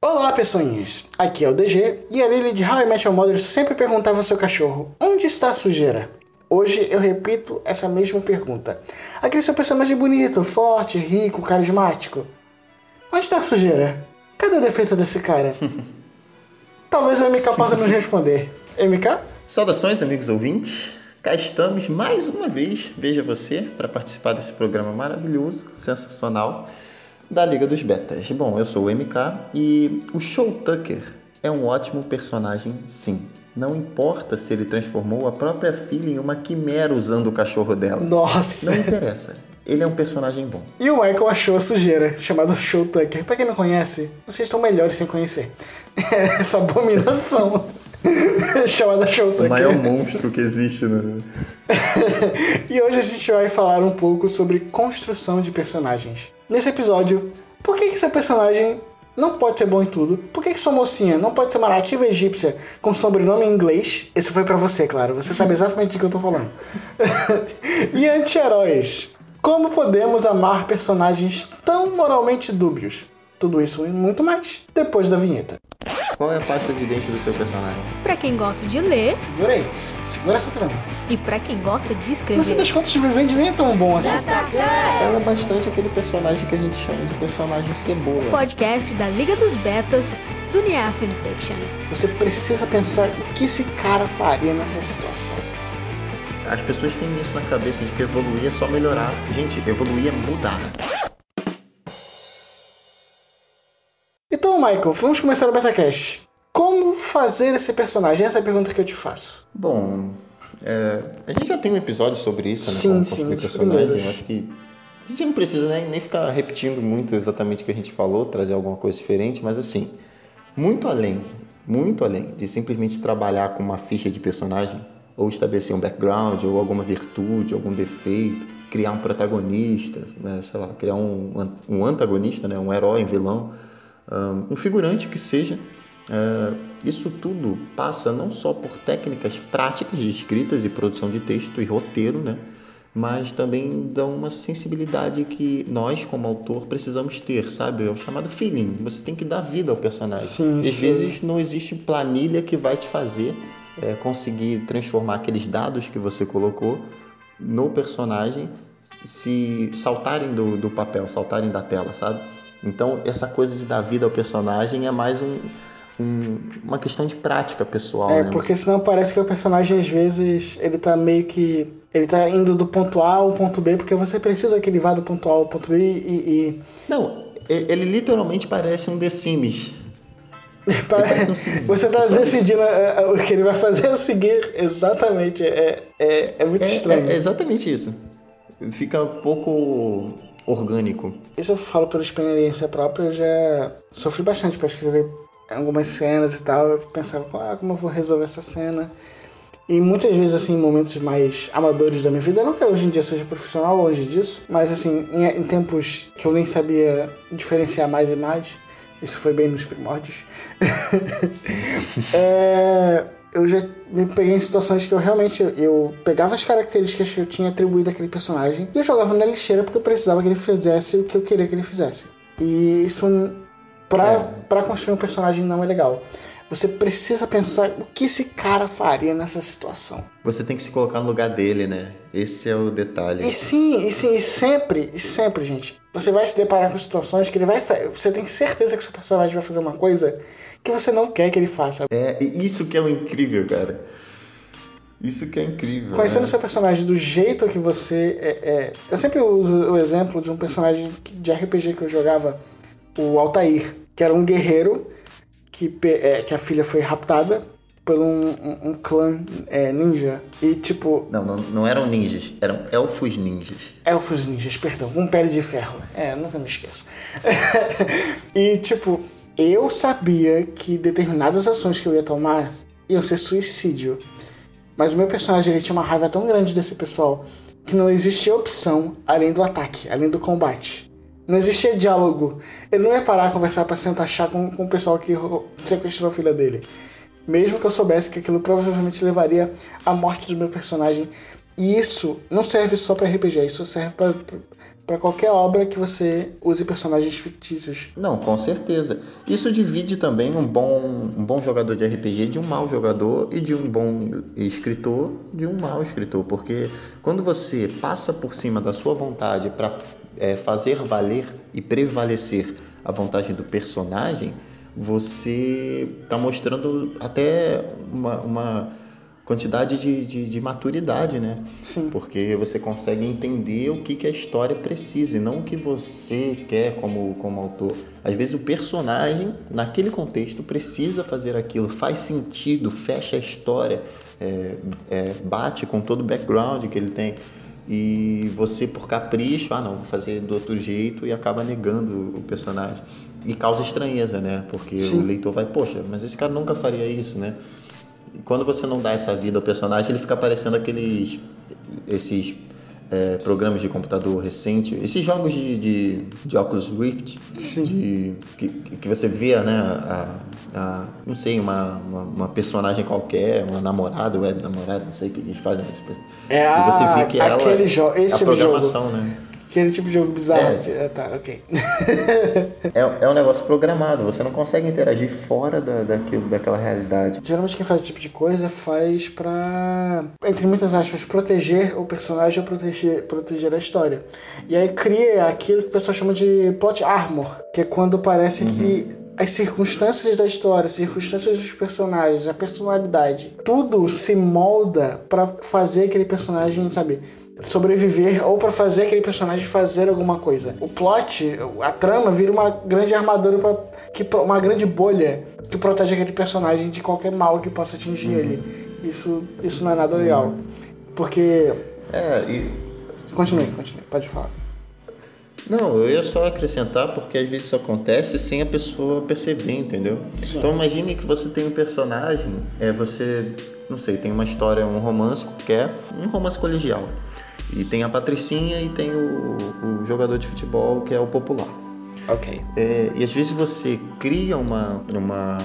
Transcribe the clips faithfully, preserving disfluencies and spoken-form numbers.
Olá, pessoinhas! Aqui é o D G e a Lily de How I Met Your Mother sempre perguntava ao seu cachorro: onde está a sujeira? Hoje eu repito essa mesma pergunta. Aquele seu personagem bonito, forte, rico, carismático. Onde está a sujeira? Cadê a defesa desse cara? Talvez o M K possa nos responder. M K? Saudações, amigos ouvintes. Cá estamos mais uma vez, veja você, para participar desse programa maravilhoso, sensacional, da Liga dos Betas. Bom, eu sou o M K e o Show Tucker é um ótimo personagem, sim. Não importa se ele transformou a própria filha em uma quimera usando o cachorro dela. Nossa! Não interessa. Ele é um personagem bom. E o Michael achou a sujeira, chamada Show Tucker. Pra quem não conhece, vocês estão melhores sem conhecer. Essa abominação chamada Show Tucker. O maior monstro que existe no... E hoje a gente vai falar um pouco sobre construção de personagens. Nesse episódio, por que que seu personagem não pode ser bom em tudo? Por que que sua mocinha não pode ser uma nativa egípcia com sobrenome em inglês? Esse foi pra você, claro. Você sabe exatamente do que eu tô falando. E anti-heróis. Como podemos amar personagens tão moralmente dúbios? Tudo isso e muito mais depois da vinheta. Qual é a pasta de dente do seu personagem? Pra quem gosta de ler. Segura aí. Segura essa trama. E pra quem gosta de escrever. No fim das contas, o Revenge nem é tão bom assim. Ela é bastante aquele personagem que a gente chama de personagem cebola. Podcast da Liga dos Betas, do Nia Fanfiction. Você precisa pensar o que esse cara faria nessa situação. As pessoas têm isso na cabeça de que evoluir é só melhorar. Gente, evoluir é mudar. Então, Michael, vamos começar o BetaCast. Como fazer esse personagem? Essa é a pergunta que eu te faço. Bom, é, a gente já tem um episódio sobre isso, né? Sim, Como sim, construir os personagem. primeiros. Eu acho que a gente não precisa nem, nem ficar repetindo muito exatamente o que a gente falou, trazer alguma coisa diferente, mas assim, muito além, muito além de simplesmente trabalhar com uma ficha de personagem, ou estabelecer um background, ou alguma virtude, algum defeito, criar um protagonista, né? Sei lá, criar um, um antagonista, né? Um herói, um vilão, um figurante que seja. Uh, isso tudo passa não só por técnicas práticas de escritas e produção de texto e roteiro, né? Mas também dá uma sensibilidade que nós, como autor, precisamos ter, sabe? É o chamado feeling. Você tem que dar vida ao personagem. Sim, e às sim. vezes não existe planilha que vai te fazer é, conseguir transformar aqueles dados que você colocou no personagem se saltarem do, do papel, saltarem da tela, sabe? Então, essa coisa de dar vida ao personagem é mais um, um, uma questão de prática pessoal, É, né? porque senão parece que o personagem, às vezes, ele tá meio que... Ele tá indo do ponto A ao ponto B, porque você precisa que ele vá do ponto A ao ponto B e... e... Não, ele literalmente parece um The Sims. Parece um sim, você tá só decidindo isso. O que ele vai fazer a seguir exatamente. É, é, é muito é, estranho. É, é exatamente isso. Fica um pouco orgânico. Isso eu falo pela experiência própria. Eu já sofri bastante para escrever algumas cenas e tal. Eu pensava, ah, como eu vou resolver essa cena? E muitas vezes, assim, em momentos mais amadores da minha vida, não que hoje em dia seja profissional longe disso, mas assim, em, em tempos que eu nem sabia diferenciar mais e mais, isso foi bem nos primórdios, é, eu já me peguei em situações que eu realmente, eu pegava as características que eu tinha atribuído àquele personagem e eu jogava na lixeira porque eu precisava que ele fizesse o que eu queria que ele fizesse. E isso, pra, É. pra construir um personagem, não é legal. Você precisa pensar o que esse cara faria nessa situação. Você tem que se colocar no lugar dele, né? Esse é o detalhe. E sim, e sim, e sempre, e sempre, gente, você vai se deparar com situações que ele vai... Você tem certeza que o seu personagem vai fazer uma coisa que você não quer que ele faça. É, isso que é o incrível, cara. Isso que é incrível. Conhecendo o né? seu personagem do jeito que você... É, é... Eu sempre uso o exemplo de um personagem de R P G que eu jogava, o Altair, que era um guerreiro que, é, que a filha foi raptada por um, um, um clã é, ninja. E tipo... Não, não, não eram ninjas, eram elfos ninjas. Elfos ninjas, perdão, com pele de ferro. É, nunca me esqueço. E tipo, eu sabia que determinadas ações que eu ia tomar iam ser suicídio. Mas o meu personagem, ele tinha uma raiva tão grande desse pessoal que não existia opção além do ataque, além do combate. Não existia diálogo. Ele não ia parar a conversar pra sentar chá com, com o pessoal que sequestrou a filha dele. Mesmo que eu soubesse que aquilo provavelmente levaria à morte do meu personagem. E isso não serve só pra R P G, isso serve pra, pra qualquer obra que você use personagens fictícios. Não, com certeza. Isso divide também um bom, um bom jogador de R P G de um mau jogador e de um bom escritor de um mau escritor. Porque quando você passa por cima da sua vontade para é, fazer valer e prevalecer a vontade do personagem, você está mostrando até uma, uma quantidade de, de, de maturidade, né? Sim. Porque você consegue entender o que, que a história precisa e não o que você quer como, como autor. Às vezes o personagem, naquele contexto, precisa fazer aquilo, faz sentido, fecha a história, é, é, bate com todo o background que ele tem. E você, por capricho, ah não, vou fazer do outro jeito, e acaba negando o personagem. E causa estranheza, né? Porque Sim. o leitor vai, poxa, mas esse cara nunca faria isso, né? E quando você não dá essa vida ao personagem, ele fica parecendo aqueles esses é, programas de computador recente, esses jogos de, de, de Oculus Rift, de, que, que você vê, né, a, a, não sei, uma, uma, uma personagem qualquer, uma namorada, web namorada, não sei o que eles fazem. É e você a, vê que aquele ela jogo, esse é a tipo de programação, jogo. né? Aquele tipo de jogo bizarro. É. De, é, tá, ok. é, é um negócio programado, você não consegue interagir fora da, daquilo, daquela realidade. Geralmente quem faz esse tipo de coisa faz pra, entre muitas aspas, proteger o personagem ou proteger, proteger a história. E aí cria aquilo que o pessoal chama de plot armor, que é quando parece uhum. que as circunstâncias da história, as circunstâncias dos personagens, a personalidade, tudo se molda pra fazer aquele personagem, sabe, sobreviver ou pra fazer aquele personagem fazer alguma coisa. O plot, a trama vira uma grande armadura, pra, que, uma grande bolha que protege aquele personagem de qualquer mal que possa atingir uhum. ele. Isso, isso não é nada legal. Uhum. Porque... É, e... Continue, continue, pode falar. Não, eu ia só acrescentar porque às vezes isso acontece sem a pessoa perceber, entendeu? Sim. Então imagine que você tem um personagem, é, você, não sei, tem uma história, um romance qualquer, um romance colegial. E tem a Patricinha e tem o, o jogador de futebol que é o popular. Ok. É, e às vezes você cria uma, uma,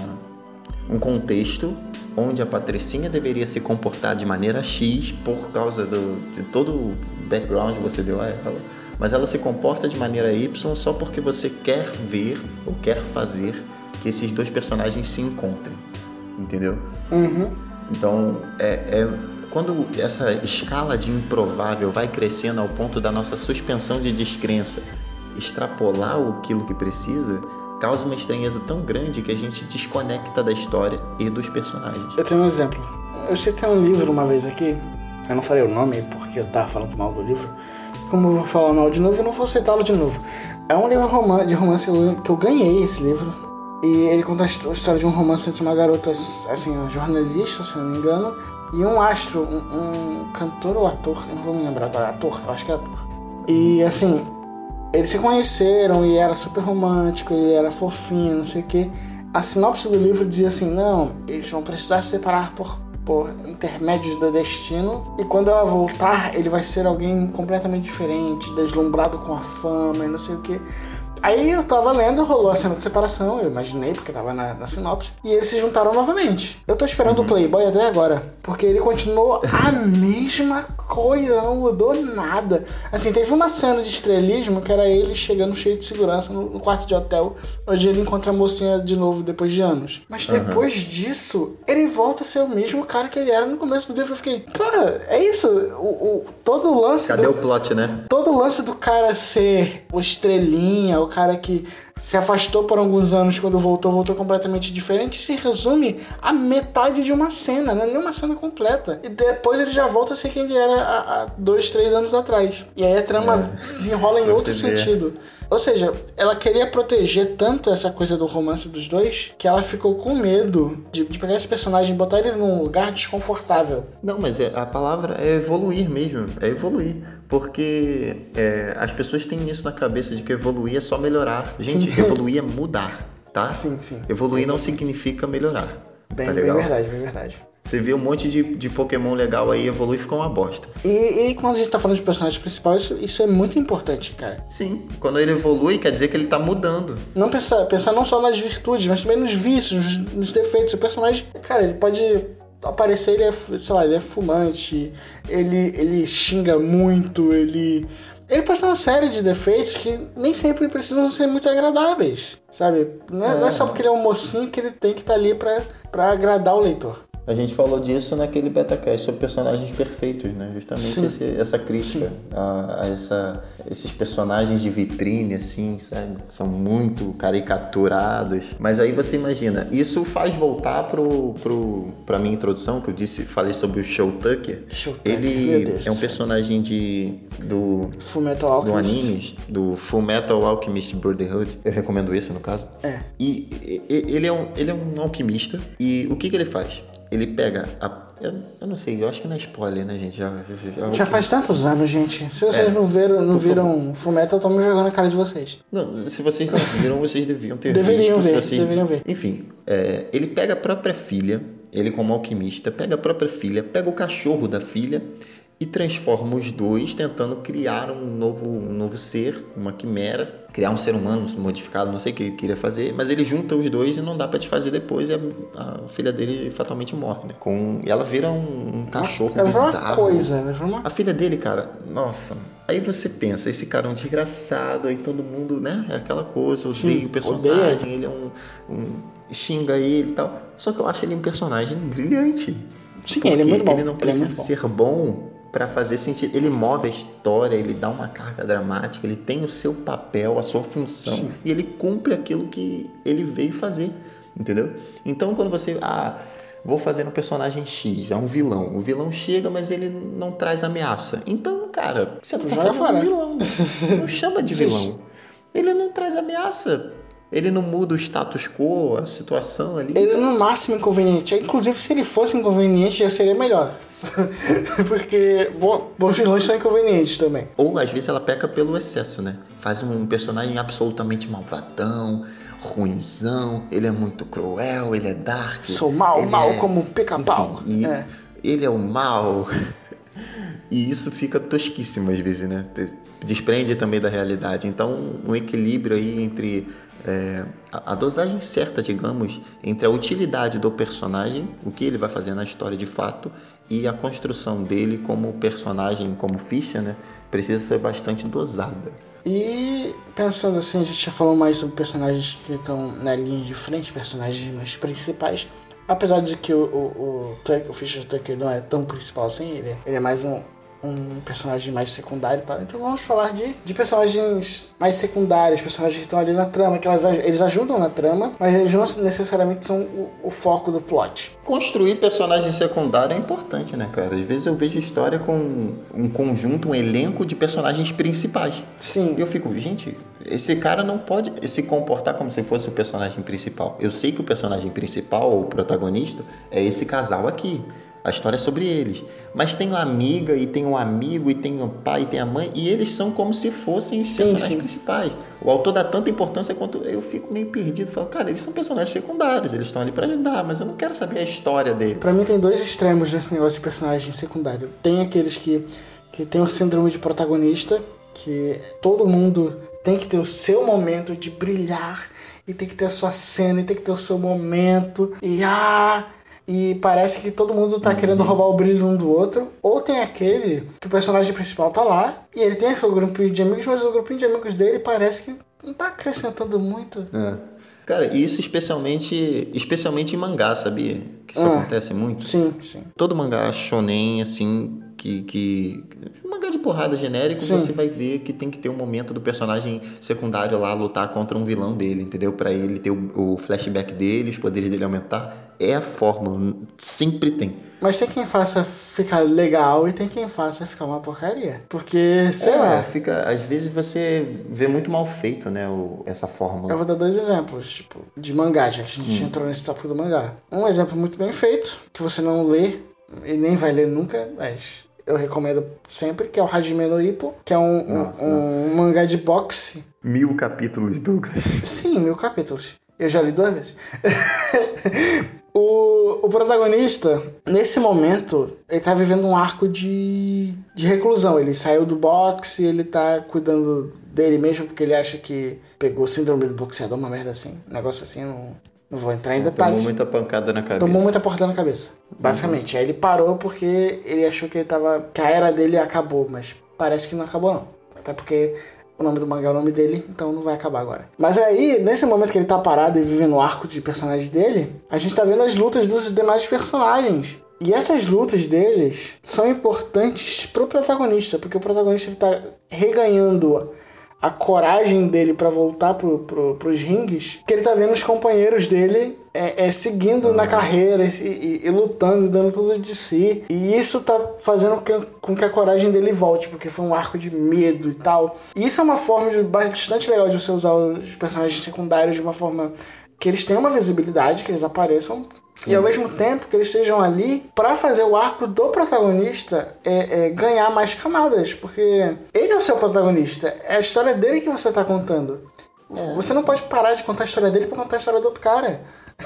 um contexto onde a Patricinha deveria se comportar de maneira X por causa do, de todo o background que você deu a ela, mas ela se comporta de maneira Y só porque você quer ver ou quer fazer que esses dois personagens se encontrem, entendeu? Uhum. Então, é, é, quando essa escala de improvável vai crescendo ao ponto da nossa suspensão de descrença extrapolar aquilo que precisa, causa uma estranheza tão grande que a gente desconecta da história e dos personagens. Eu tenho um exemplo. Eu citei um livro uma vez aqui, eu não falei o nome porque eu tava falando mal do livro. Como eu vou falar mal de novo, eu não vou citá-lo de novo. É um livro de romance que eu ganhei esse livro. E ele conta a história de um romance entre uma garota, assim, uma jornalista, se não me engano, e um astro, um, um cantor ou ator, eu não vou me lembrar agora, ator, eu acho que é ator. E assim, eles se conheceram e era super romântico, ele era fofinho, não sei o que. A sinopse do livro dizia assim, não, eles vão precisar se separar por, por intermédios do destino, e quando ela voltar, ele vai ser alguém completamente diferente, deslumbrado com a fama e não sei o que. Aí eu tava lendo, rolou a cena de separação, eu imaginei, porque tava na, na sinopse, e eles se juntaram novamente. Eu tô esperando uhum. o Playboy até agora, porque ele continuou a mesma coisa, não mudou nada. Assim, teve uma cena de estrelismo que era ele chegando cheio de segurança no, no quarto de hotel, onde ele encontra a mocinha de novo depois de anos. Mas depois uhum. disso, ele volta a ser o mesmo cara que ele era no começo do livro. Eu fiquei, pô, é isso, o, o, todo o lance... Cadê do, o plot, né? Todo o lance do cara ser o estrelinha, o cara que se afastou por alguns anos, quando voltou, voltou completamente diferente, se resume a metade de uma cena, não é nem uma cena completa. E depois ele já volta a ser quem ele era há, há dois, três anos atrás. E aí a trama é, desenrola em outro sentido. Ou seja, ela queria proteger tanto essa coisa do romance dos dois, que ela ficou com medo de, de pegar esse personagem e botar ele num lugar desconfortável. Não, mas a palavra é evoluir mesmo, é evoluir. Porque é, as pessoas têm isso na cabeça de que evoluir é só melhorar. Gente, sim. Evoluir é mudar, tá? Sim, sim. Evoluir não significa melhorar. Bem, tá legal? Bem verdade, bem verdade. Você vê um monte de, de Pokémon legal aí, evolui e fica uma bosta. E, e quando a gente tá falando de personagem principal, isso, isso é muito importante, cara. Sim, quando ele evolui, quer dizer que ele tá mudando. Não pensar, pensar não só nas virtudes, mas também nos vícios, nos, nos defeitos. O personagem, cara, ele pode aparecer, ele é, sei lá, ele é fumante, ele, ele xinga muito, ele... Ele pode ter uma série de defeitos que nem sempre precisam ser muito agradáveis, sabe? Não é, é. Não é só porque ele é um mocinho que ele tem que estar tá ali pra, pra agradar o leitor. A gente falou disso naquele BetaCast sobre personagens perfeitos, né? Justamente esse, essa crítica a, a essa, esses personagens de vitrine, assim, sabe? São muito caricaturados. Mas aí você imagina, isso faz voltar pro, pro, pra minha introdução, que eu disse, falei sobre o Show Tucker. Show Tucker, ele é um personagem de, do, Fullmetal Alchemist. do anime, do Fullmetal Alchemist Brotherhood. Eu recomendo esse, no caso. É. E, e ele, é um, ele é um alquimista. E o que, que ele faz? Ele pega a... Eu, eu não sei, eu acho que não é spoiler, né, gente? Já, já, já, já faz tantos anos, gente. Se vocês é, não viram, não viram Fullmetal, eu tô me jogando na cara de vocês. Não, se vocês não viram, vocês deviam ter deveriam visto. Ver, vocês... Deveriam ver. Enfim, é, ele pega a própria filha, ele como alquimista, pega a própria filha, pega o cachorro da filha e transforma os dois, tentando criar um novo, um novo ser, uma quimera, criar um ser humano modificado, não sei o que ele queria fazer, mas ele junta os dois e não dá pra desfazer depois, e a, a filha dele fatalmente morre, né? Com, e ela vira um, um cachorro ela bizarro. Uma coisa, né? Uma... A filha dele, cara, nossa. Aí você pensa, esse cara é um desgraçado, aí todo mundo, né? É aquela coisa, odeia Sim, o personagem, odeia. Ele é um, um... xinga ele e tal. Só que eu acho ele um personagem brilhante. Sim, ele é muito bom. Ele não precisa ele é ser bom para fazer sentido. Ele move a história, ele dá uma carga dramática, ele tem o seu papel, a sua função. Sim. E ele cumpre aquilo que ele veio fazer, entendeu? Então quando você... Ah, vou fazer um personagem X, é um vilão. O vilão chega, mas ele não traz ameaça. Então, cara, você não tá fazendo fora. um vilão. Não chama de vilão. Ele não traz ameaça. Ele não muda o status quo, a situação ali. Ele então... no máximo inconveniente. Inclusive, se ele fosse inconveniente, já seria melhor. Porque bom, bons vilões são inconvenientes também. Ou às vezes ela peca pelo excesso, né? Faz um personagem absolutamente malvadão, ruinzão, ele é muito cruel, ele é dark. Sou mal, mal é... como pica-pau. Enfim, é. Ele é o mal. E isso fica tosquíssimo às vezes, né? Desprende também da realidade. Então, um equilíbrio aí entre é, a, a dosagem certa, digamos, entre a utilidade do personagem, o que ele vai fazer na história de fato, e a construção dele como personagem, como ficha, né? Precisa ser bastante dosada. E pensando assim, a gente já falou mais sobre personagens que estão na linha de frente, personagens mais principais. Apesar de que o, o, o, o Fisher Tucker não é tão principal assim, ele é, ele é mais um, um personagem mais secundário e tal. Então vamos falar de, de personagens mais secundários, personagens que estão ali na trama, que elas, eles ajudam na trama, mas eles não necessariamente são o, o foco do plot. Construir personagem secundário é importante, né, cara? Às vezes eu vejo história com um conjunto, um elenco de personagens principais. Sim. E eu fico, gente, esse cara não pode se comportar como se fosse o personagem principal. Eu sei que o personagem principal, o protagonista, é esse casal aqui. A história é sobre eles. Mas tem uma amiga, e tem um amigo, e tem o pai, e tem a mãe, e eles são como se fossem os sim, personagens sim. principais. O autor dá tanta importância quanto eu fico meio perdido. Falo, cara, eles são personagens secundários, eles estão ali pra ajudar, mas eu não quero saber a história dele. Pra mim tem dois extremos nesse negócio de personagem secundário. Tem aqueles que, que tem o síndrome de protagonista, que todo mundo tem que ter o seu momento de brilhar, e tem que ter a sua cena, e tem que ter o seu momento, e ah... E parece que todo mundo tá uhum. querendo roubar o brilho um do outro. Ou tem aquele que o personagem principal tá lá e ele tem seu grupinho de amigos, mas o grupinho de amigos dele parece que não tá acrescentando muito. É. Cara, isso especialmente, especialmente em mangá, sabia? Que isso ah, acontece muito. Sim, sim. Todo mangá shonen, assim, que... que... mangá de porrada genérico, sim. Você vai ver que tem que ter um momento do personagem secundário lá lutar contra um vilão dele, entendeu? Pra ele ter o, o flashback dele, os poderes dele aumentar. É a fórmula, sempre tem. Mas tem quem faça ficar legal e tem quem faça ficar uma porcaria. Porque, sei é, lá... Fica, às vezes você vê muito mal feito, né, o, essa fórmula. Eu vou dar dois exemplos, tipo, de mangá, já que a gente hum. entrou nesse tópico do mangá. Um exemplo muito bem feito, que você não lê e nem vai ler nunca, mas eu recomendo sempre, que é o Hajime no Ippo, que é um, Nossa, um, um mangá de boxe. Mil capítulos, Douglas. Sim, mil capítulos. Eu já li duas vezes. o, o protagonista, nesse momento, ele tá vivendo um arco de, de reclusão. Ele saiu do boxe, ele tá cuidando dele mesmo, porque ele acha que pegou síndrome do boxeador, uma merda assim. Um negócio assim, não... Não vou entrar em É, detalhes. tomou muita pancada na cabeça. Tomou muita porrada na cabeça, basicamente. Uhum. Aí ele parou porque ele achou que ele tava... que a era dele acabou, mas parece que não acabou não. Até porque o nome do mangá é o nome dele, então não vai acabar agora. Mas aí, nesse momento que ele tá parado e vivendo o arco de personagem dele, a gente tá vendo as lutas dos demais personagens. E essas lutas deles são importantes pro protagonista, porque o protagonista ele tá reganhando a coragem dele pra voltar pro, pro, pros rings, que ele tá vendo os companheiros dele é, é, seguindo uhum. na carreira e, e, e lutando, dando tudo de si. E isso tá fazendo que, com que a coragem dele volte, porque foi um arco de medo e tal. E isso é uma forma de, bastante legal de você usar os personagens secundários de uma forma que eles tenham uma visibilidade, que eles apareçam, sim, e ao mesmo tempo que eles estejam ali para fazer o arco do protagonista é, é, ganhar mais camadas, porque ele é o seu protagonista, é a história dele que você tá contando. É. Você não pode parar de contar a história dele para contar a história do outro cara.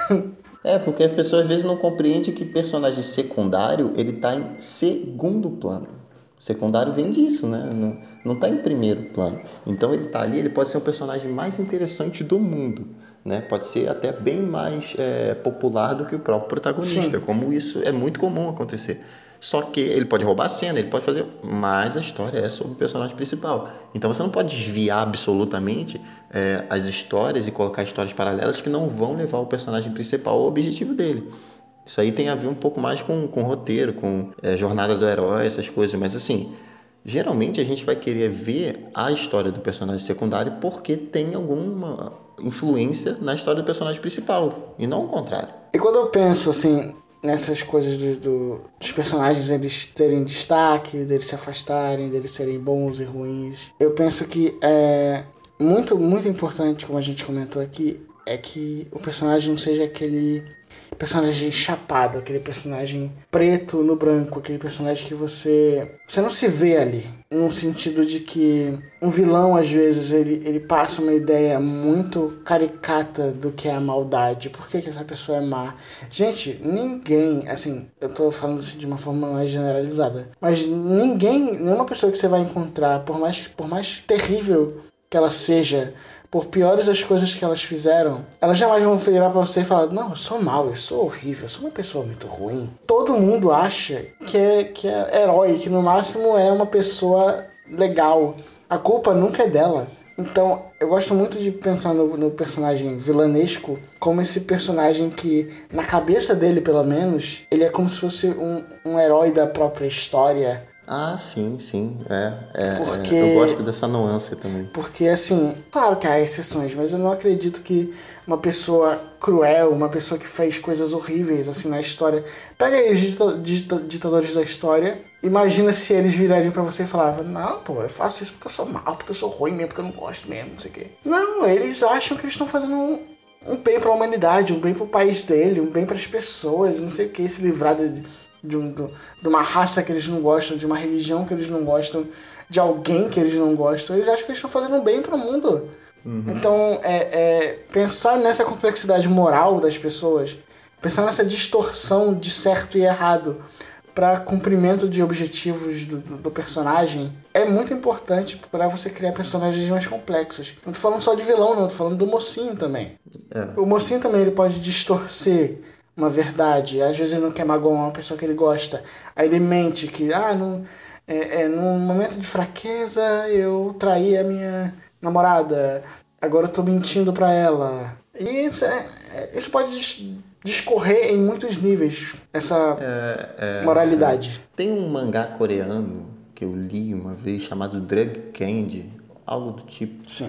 É, porque as pessoas às vezes não compreendem que personagem secundário ele tá em segundo plano. O secundário vem disso, né? Não, não tá em primeiro plano. Então ele tá ali, ele pode ser o personagem mais interessante do mundo, né? Pode ser até bem mais é, popular do que o próprio protagonista, sim, como isso é muito comum acontecer. Só que ele pode roubar a cena, ele pode fazer, mas a história é sobre o personagem principal. Então você não pode desviar absolutamente é, as histórias e colocar histórias paralelas que não vão levar o personagem principal ao objetivo dele. Isso aí tem a ver um pouco mais com, com roteiro, com é, jornada do herói, essas coisas. Mas assim, geralmente a gente vai querer ver a história do personagem secundário porque tem alguma influência na história do personagem principal, e não o contrário. E quando eu penso assim nessas coisas de, do, dos personagens eles terem destaque, deles se afastarem, deles serem bons e ruins, eu penso que é muito, muito importante, como a gente comentou aqui, é que o personagem não seja aquele personagem chapado, aquele personagem preto no branco, aquele personagem que você você não se vê ali, no sentido de que um vilão às vezes ele, ele passa uma ideia muito caricata do que é a maldade, por que, que essa pessoa é má. Gente, ninguém, assim, eu tô falando assim de uma forma mais generalizada, mas ninguém, nenhuma pessoa que você vai encontrar, por mais, por mais terrível que ela seja, por piores as coisas que elas fizeram, elas jamais vão virar pra você e falar: não, eu sou mau, eu sou horrível, eu sou uma pessoa muito ruim. Todo mundo acha que é, que é herói, que no máximo é uma pessoa legal. A culpa nunca é dela. Então, eu gosto muito de pensar no, no personagem vilanesco como esse personagem que, na cabeça dele pelo menos, ele é como se fosse um, um herói da própria história. Ah, sim, sim, é, é, porque, é, eu gosto dessa nuance também. Porque, assim, claro que há exceções, mas eu não acredito que uma pessoa cruel, uma pessoa que fez coisas horríveis, assim, na história... Pega aí os dita- dita- ditadores da história, imagina se eles virarem pra você e falavam: não, pô, eu faço isso porque eu sou mal, porque eu sou ruim mesmo, porque eu não gosto mesmo, não sei o quê. Não, eles acham que eles estão fazendo um, um bem pra humanidade, um bem pro país dele, um bem pras pessoas, não sei o quê, se livrar de... De, um, de uma raça que eles não gostam, de uma religião que eles não gostam, de alguém que eles não gostam. Eles acham que eles estão fazendo bem pro mundo. Uhum. Então, é, é, pensar nessa complexidade moral das pessoas, pensar nessa distorção de certo e errado para cumprimento de objetivos do, do, do personagem é muito importante para você criar personagens mais complexos. Não tô falando só de vilão, não, tô falando do mocinho também. É. O mocinho também ele pode distorcer uma verdade. Às vezes ele não quer magoar uma pessoa que ele gosta. Aí ele mente que, ah, não, é, é, num momento de fraqueza eu traí a minha namorada. Agora eu tô mentindo pra ela. E isso, é, isso pode discorrer em muitos níveis, essa é, é, moralidade. É. Tem um mangá coreano que eu li uma vez chamado Drug Candy, algo do tipo. Sim.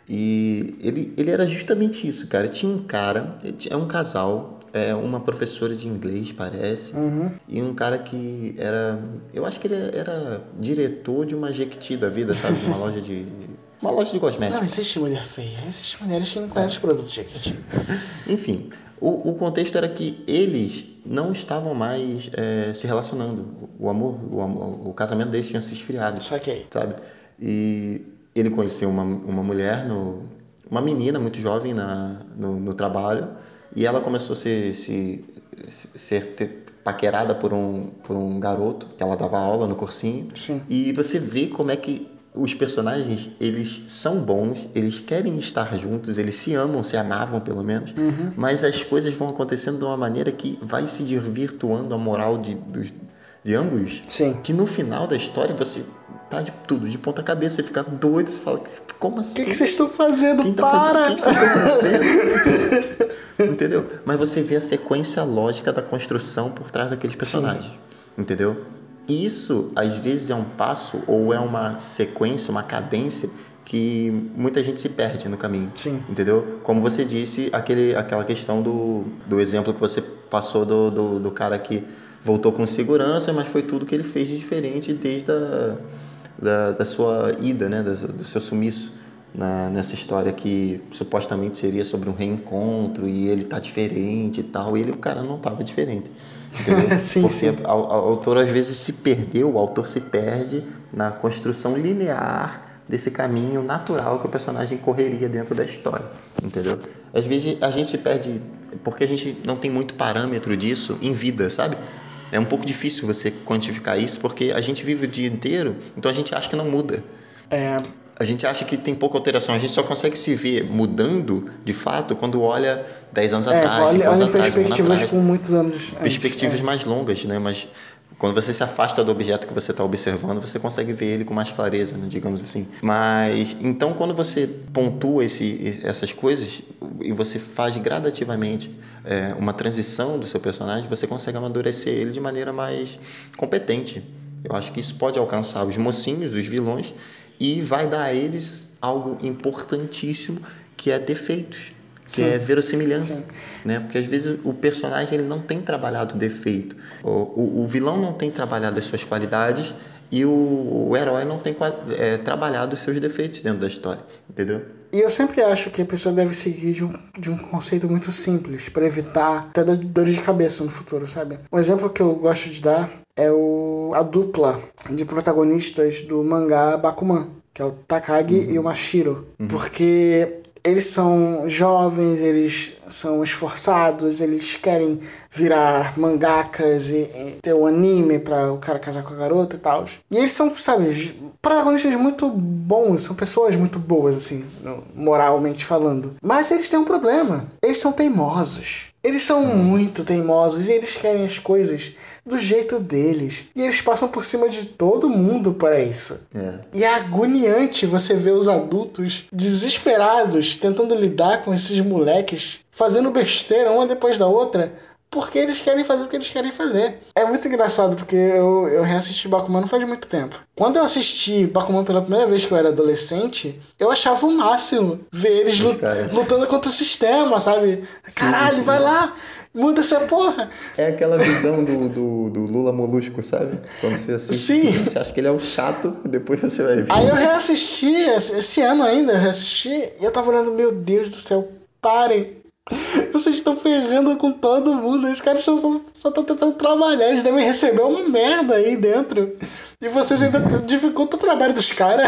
E ele, ele era justamente isso, cara. Tinha um cara, é um casal, é uma professora de inglês, parece, uhum. e um cara que era, eu acho que ele era diretor de uma Jequiti da vida, sabe? De uma loja de, uma loja de cosméticos. Não existe mulher feia, existe mulheres que não conhecem é. os produtos Jequiti. Enfim, o, o contexto era que eles não estavam mais é, se relacionando. O amor, o amor, o casamento deles tinha se esfriado. Isso aqui. Sabe? E ele conheceu uma, uma mulher, no, uma menina muito jovem na, no, no trabalho, e ela começou a ser, se, ser ter, paquerada por um, por um garoto, que ela dava aula no cursinho. Sim. E você vê como é que os personagens, eles são bons, eles querem estar juntos, eles se amam, se amavam pelo menos, Uhum. mas as coisas vão acontecendo de uma maneira que vai se desvirtuando a moral de, dos, de ambos, Sim. que no final da história você tá de tudo, de ponta cabeça, você fica doido, você fala, como O assim? que que vocês estão fazendo? Quem tá Para! fazendo? O que que vocês estão fazendo? Entendeu? Mas você vê a sequência lógica da construção por trás daqueles personagens. Entendeu? Isso, às vezes, é um passo ou é uma sequência, uma cadência que muita gente se perde no caminho. Sim. Entendeu? Como você disse, aquele, aquela questão do, do exemplo que você passou do, do, do cara que voltou com segurança, mas foi tudo que ele fez de diferente desde a da, da sua ida, né? do, do seu sumiço. Na, nessa história que supostamente seria sobre um reencontro e ele tá diferente e tal, ele, o cara não tava diferente, entendeu? Sim, Porque sim. a, a, a autor às vezes se perdeu, o autor se perde na construção linear desse caminho natural que o personagem correria dentro da história, entendeu? Às vezes a gente se perde porque a gente não tem muito parâmetro disso em vida, sabe? É um pouco difícil você quantificar isso porque a gente vive o dia inteiro, então a gente acha que não muda. É, A gente acha que tem pouca alteração. A gente só consegue se ver mudando, de fato, quando olha dez anos é atrás, cinco olha, anos olha em atrás, um ano perspectivas atrás. com muitos anos antes. Perspectivas É. mais longas, né? Mas quando você se afasta do objeto que você está observando, você consegue ver ele com mais clareza, né? Digamos assim. Mas, então, quando você pontua esse, essas coisas e você faz gradativamente é, uma transição do seu personagem, você consegue amadurecer ele de maneira mais competente. Eu acho que isso pode alcançar os mocinhos, os vilões, e vai dar a eles algo importantíssimo, que é defeitos, que Sim. é verossimilhança. Sim. Né? Porque às vezes o personagem ele não tem trabalhado o defeito, o, o, o vilão não tem trabalhado as suas qualidades e o, o herói não tem é, trabalhado os seus defeitos dentro da história, entendeu? E eu sempre acho que a pessoa deve seguir de um, de um conceito muito simples para evitar até dores de cabeça no futuro, sabe? Um exemplo que eu gosto de dar é o, a dupla de protagonistas do mangá Bakuman, que é o Takagi uhum. e o Mashiro. Uhum. Porque eles são jovens, eles são esforçados, eles querem virar mangakas e, e ter um anime pra o cara casar com a garota e tal. E eles são, sabe, protagonistas muito bons, são pessoas muito boas, assim, moralmente falando. Mas eles têm um problema, eles são teimosos. Eles são Sim. muito teimosos e eles querem as coisas do jeito deles. E eles passam por cima de todo mundo para isso. É. E é agoniante você ver os adultos desesperados tentando lidar com esses moleques fazendo besteira uma depois da outra porque eles querem fazer o que eles querem fazer. É muito engraçado porque eu, eu reassisti Bakuman não faz muito tempo. Quando eu assisti Bakuman pela primeira vez que eu era adolescente, eu achava o máximo ver eles lut- lutando contra o sistema, sabe? Sim, Caralho, sim. vai lá, muda essa porra. É aquela visão do, do, do Lula Molusco, sabe? Quando você assiste, sim. você acha que ele é um chato, depois você vai ver. Aí eu reassisti, esse ano ainda, eu reassisti, e eu tava olhando, meu Deus do céu, parem. Vocês estão ferrando com todo mundo. Os caras só estão tentando trabalhar. Eles devem receber uma merda aí dentro. E vocês ainda dificultam o trabalho dos caras.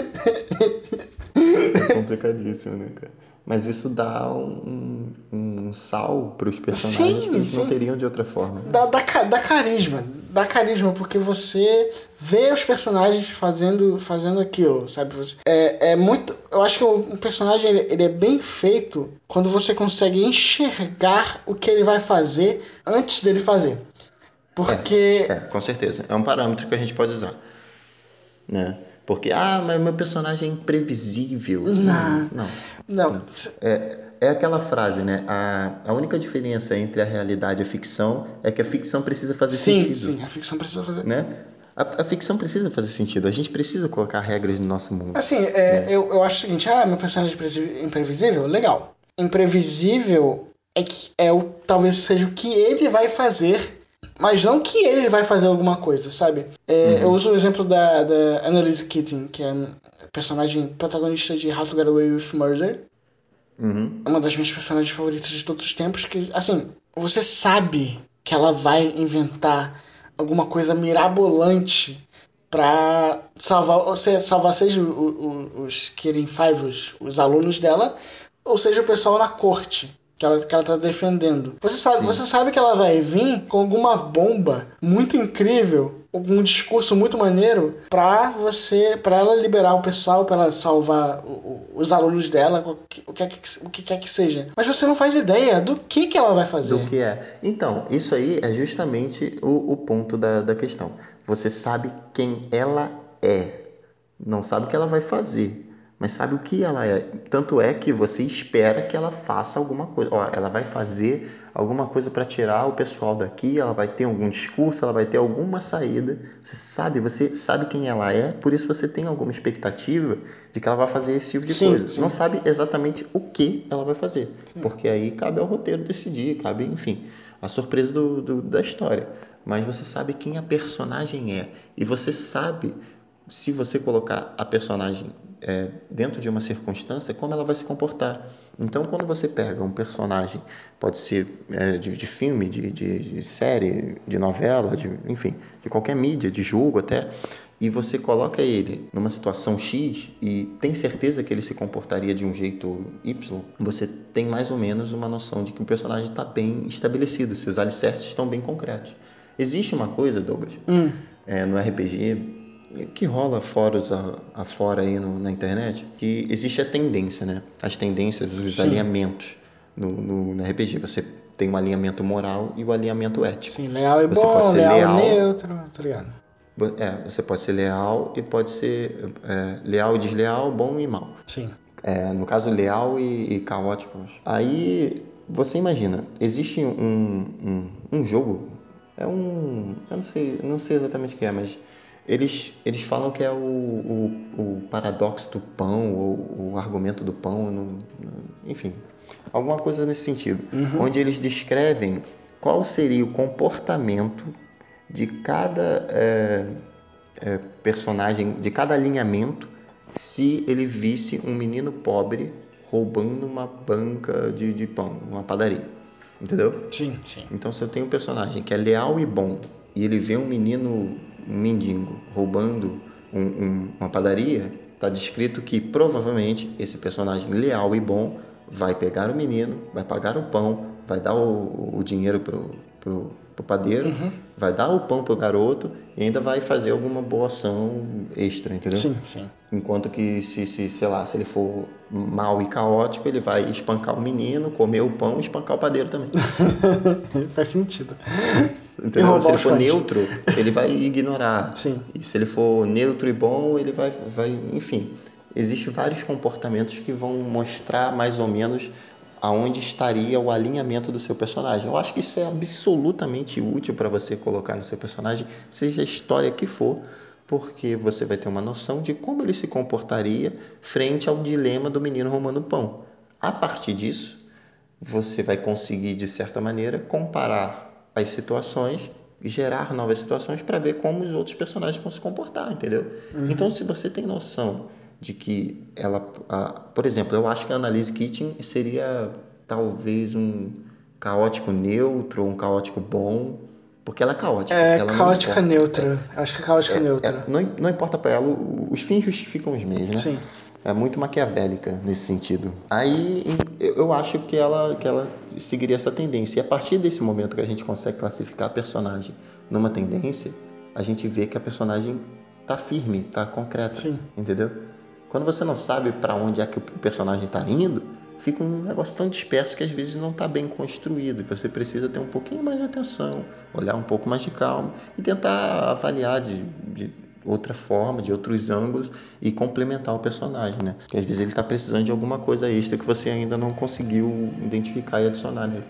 É complicadíssimo, né, cara? Mas isso dá um, um sal para os personagens sim, que eles sim. não teriam de outra forma. Né? Dá, dá, dá carisma. Dá carisma, porque você vê os personagens fazendo, fazendo aquilo, sabe? Você, é, é muito... Eu acho que um personagem ele, ele é bem feito quando você consegue enxergar o que ele vai fazer antes dele fazer. Porque... É, é, com certeza. É um parâmetro que a gente pode usar. Né? Porque, ah, mas meu personagem é imprevisível. Não. Não. Não. não. É, é aquela frase, né? A, a única diferença entre a realidade e a ficção é que a ficção precisa fazer sim, sentido. Sim, sim, a ficção precisa fazer. Né? A, a ficção precisa fazer sentido. A gente precisa colocar regras no nosso mundo. Assim, é, né? eu, eu acho o seguinte, ah, meu personagem é imprevisível? Legal. Imprevisível é, que, é o, talvez seja o que ele vai fazer, mas não que ele vai fazer alguma coisa, sabe? É, uhum. Eu uso o exemplo da, da Annalise Keating, que é a personagem protagonista de How to Get Away with Murder. Uhum. Uma das minhas personagens favoritas de todos os tempos, que, assim, você sabe que ela vai inventar alguma coisa mirabolante pra salvar, ou seja, salvar seja o, o, os Kirin Five, os, os alunos dela, ou seja o pessoal na corte. que ela, que ela tá defendendo. Você sabe, você sabe que ela vai vir com alguma bomba muito incrível, um discurso muito maneiro pra você, para ela liberar o pessoal, pra ela salvar o, o, os alunos dela, o que, o, que, o que quer que seja. Mas você não faz ideia do que, que ela vai fazer. Do que é. Então, isso aí é justamente o, o ponto da, da questão. Você sabe quem ela é. Não sabe o que ela vai fazer, mas sabe o que ela é. Tanto é que você espera que ela faça alguma coisa. Ó, ela vai fazer alguma coisa para tirar o pessoal daqui, ela vai ter algum discurso, ela vai ter alguma saída. Você sabe, você sabe quem ela é, por isso você tem alguma expectativa de que ela vai fazer esse tipo de sim, coisa. sim. Não sabe exatamente o que ela vai fazer, Sim. porque aí cabe ao roteiro decidir, cabe, enfim, a surpresa do, do, da história. Mas você sabe quem a personagem é, e você sabe, se você colocar a personagem é, dentro de uma circunstância, como ela vai se comportar. Então, quando você pega um personagem, pode ser é, de, de filme, de, de, de série, de novela, de, enfim, de qualquer mídia, de jogo até, e você coloca ele numa situação X e tem certeza que ele se comportaria de um jeito Y, você tem mais ou menos uma noção de que o personagem está bem estabelecido, seus alicerces estão bem concretos. Existe uma coisa, Douglas, hum. é, no R P G, que rola fóruns afora aí no, na internet, que existe a tendência, né? As tendências, os Sim. alinhamentos no, no, no R P G. Você tem um alinhamento moral e o alinhamento ético. Sim, leal e você bom, pode ser leal leal, e neutro, tá ligado? É, você pode ser leal e pode ser é, leal e desleal, bom e mal. Sim. É, no caso, leal e, e caótico. Aí, você imagina, existe um, um, um jogo, é um, eu não sei, não sei exatamente o que é, mas eles, eles falam que é o, o, o paradoxo do pão, ou o argumento do pão, não, enfim, alguma coisa nesse sentido, Uhum. onde eles descrevem qual seria o comportamento de cada é, é, personagem, de cada alinhamento, se ele visse um menino pobre roubando uma banca de, de pão, uma padaria. Entendeu? Sim, sim. Então, se eu tenho um personagem que é leal e bom e ele vê um menino, um mendigo, roubando um, um, uma padaria, está descrito que provavelmente esse personagem leal e bom vai pegar o menino, vai pagar o pão, vai dar o, o dinheiro pro, pro, pro padeiro, Uhum. vai dar o pão pro garoto e ainda vai fazer alguma boa ação extra, entendeu? Sim, sim. Enquanto que se, se, sei lá, se ele for mau e caótico, ele vai espancar o menino, comer o pão e espancar o padeiro também. Faz sentido. Entendeu? Se ele for pães. neutro, ele vai ignorar. Sim. E se ele for neutro e bom, ele vai, vai, enfim. Existem vários comportamentos que vão mostrar mais ou menos aonde estaria o alinhamento do seu personagem. Eu acho que isso é absolutamente útil para você colocar no seu personagem, seja a história que for, porque você vai ter uma noção de como ele se comportaria frente ao dilema do menino roubando pão. A partir disso, você vai conseguir, de certa maneira, comparar as situações e gerar novas situações para ver como os outros personagens vão se comportar, entendeu? Uhum. Então, se você tem noção de que ela... A, por exemplo, eu acho que a Annalise Keating seria talvez um caótico neutro ou um caótico bom, porque ela é caótica. É Ela não caótica importa. neutra. Acho que é caótica É, neutra. é, não, não importa para ela, os fins justificam os meios, né? Sim. É muito maquiavélica nesse sentido. Aí eu acho que ela, que ela seguiria essa tendência. E a partir desse momento que a gente consegue classificar a personagem numa tendência, a gente vê que a personagem tá firme, tá concreta. Sim. Entendeu? Quando você não sabe para onde é que o personagem tá indo, fica um negócio tão disperso que às vezes não está bem construído. Você precisa ter um pouquinho mais de atenção, olhar um pouco mais de calma e tentar avaliar de, de outra forma, de outros ângulos e complementar o personagem, né? Porque às vezes ele está precisando de alguma coisa extra que você ainda não conseguiu identificar e adicionar nele.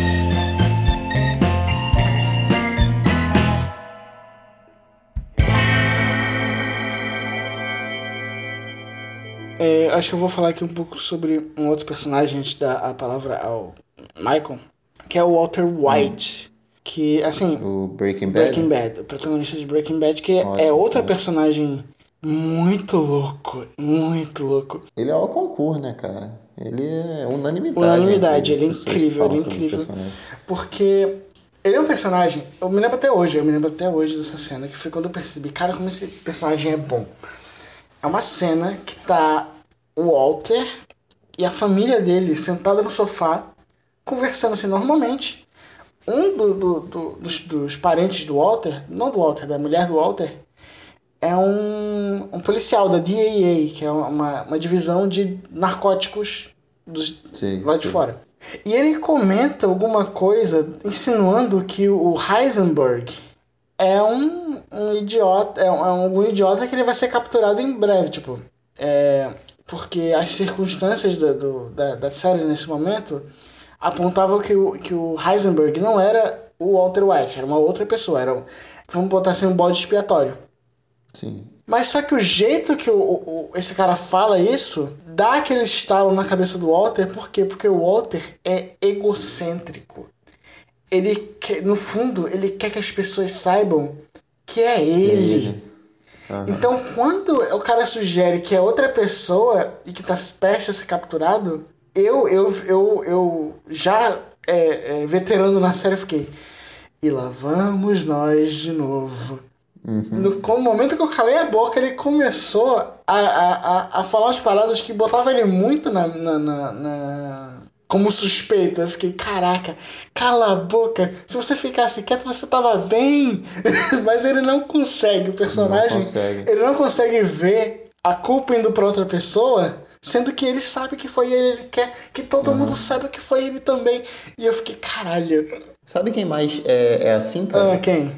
É, acho que eu vou falar aqui um pouco sobre um outro personagem antes de dar a palavra ao Michael, que é o Walter White. Hum. Que, assim... O Breaking Bad? Breaking Bad, o protagonista de Breaking Bad, que ótimo, é outra ótimo. personagem muito louco, muito louco. Ele é o concurso, né, cara? Ele é unanimidade. Unanimidade, ele é incrível, ele é incrível. Porque ele é um personagem, eu me lembro até hoje, eu me lembro até hoje dessa cena, que foi quando eu percebi, cara, como esse personagem é bom. É uma cena que tá o Walter e a família dele sentada no sofá, conversando assim normalmente. Um do, do, do, dos, dos parentes do Walter, não do Walter, da mulher do Walter, é um, um policial da D E A, que é uma, uma divisão de narcóticos dos, Sim, lá de sim. fora. E ele comenta alguma coisa insinuando que o Heisenberg é um, um idiota, é um, é um idiota que ele vai ser capturado em breve, tipo, é, porque as circunstâncias do, do, da, da série nesse momento apontavam que o, que o Heisenberg não era o Walter White, era uma outra pessoa, era, um- vamos botar assim, um bode expiatório. Sim. Mas só que o jeito que o, o, esse cara fala isso dá aquele estalo na cabeça do Walter, por quê? Porque o Walter é egocêntrico. Ele quer, no fundo, ele quer que as pessoas saibam que é Que é ele. ele. Aham. Então, quando o cara sugere que é outra pessoa e que está prestes a ser capturado, eu, eu, eu, eu já é, é, veterano na série, fiquei. E lá vamos nós de novo. Uhum. No, com o momento que eu calei a boca, ele começou a, a, a, a falar umas paradas que botavam ele muito na, na, na, na- como suspeito. Eu fiquei, caraca, cala a boca. Se você ficasse quieto, você tava bem. Mas ele não consegue. O Não personagem, consegue. ele não consegue ver a culpa indo pra outra pessoa, sendo que ele sabe que foi ele. Ele quer que todo Aham. mundo saiba que foi ele também. E eu fiquei, caralho. Sabe quem mais é, é assim, Ah, cara? quem?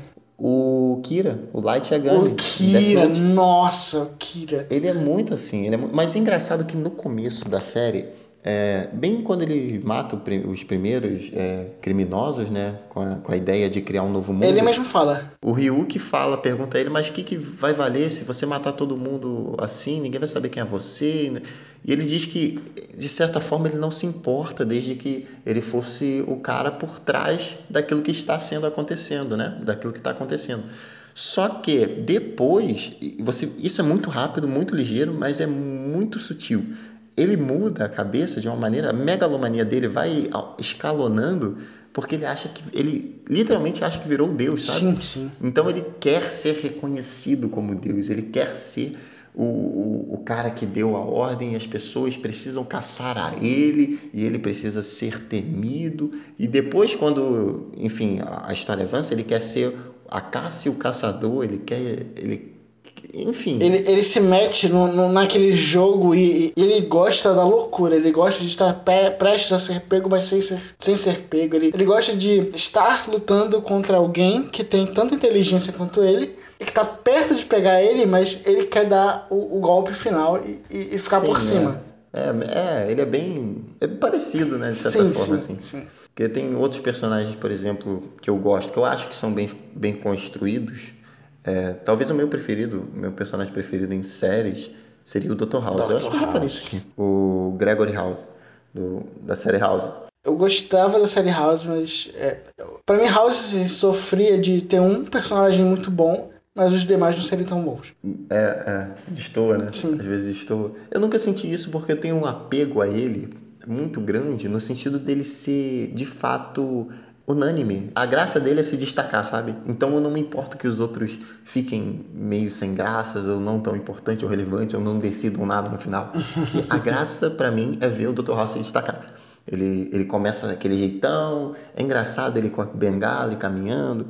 O Kira, o Light O Yagami, em Death Kira. Note. Nossa, o Kira. Ele é muito assim, ele é mu- mas é engraçado que no começo da série, é, bem quando ele mata o pri- os primeiros é, criminosos, né, com a, com a ideia de criar um novo Ele mundo, mesmo fala. o Ryuki fala, pergunta a ele, mas o que, que vai valer se você matar todo mundo assim? Ninguém vai saber quem é você. E ele diz que, de certa forma, ele não se importa desde que ele fosse o cara por trás daquilo que está sendo acontecendo, né? Daquilo que está acontecendo. Só que depois, você, isso é muito rápido, muito ligeiro, mas é muito sutil. Ele muda a cabeça de uma maneira, a megalomania dele vai escalonando, porque ele acha que ele literalmente acha que virou Deus, sabe? Sim, sim. Então ele quer ser reconhecido como Deus, ele quer ser o, o, o cara que deu a ordem, e as pessoas precisam caçar a ele e ele precisa ser temido. E depois, quando, enfim, a, a história avança, ele quer ser a caça e o caçador, ele quer, ele, enfim, Ele, ele se mete no, no- naquele jogo e, e ele gosta da loucura. Ele gosta de estar pé, prestes a ser pego, mas sem ser, sem ser pego. Ele, ele gosta de estar lutando contra alguém que tem tanta inteligência quanto ele e que tá perto de pegar ele, mas ele quer dar o, o golpe final e, e, e ficar por sim, cima. é, é, é, ele é bem, é parecido, né, de certa Sim, forma, sim, assim. sim. Porque tem outros personagens, por exemplo, que eu gosto, que eu acho que são bem, bem construídos. É, talvez o meu preferido, meu personagem preferido em séries seria o doutor House. Eu acho doutor que eu já falei isso House. aqui. O Gregory House, do, da série House. Eu gostava da série House, mas é, pra mim House sofria de ter um personagem muito bom, mas os demais não seriam tão bons. É, é, destoa, né? Sim. Às vezes destoa. Eu nunca senti isso porque eu tenho um apego a ele muito grande, no sentido dele ser, de fato, unânime. A graça dele é se destacar, sabe? Então eu não me importo que os outros fiquem meio sem graças, ou não tão importante ou relevante, ou não decidam nada no final. Que a graça, pra mim, é ver o doutor House se destacar. Ele, ele começa daquele jeitão, é engraçado ele com a bengala e caminhando,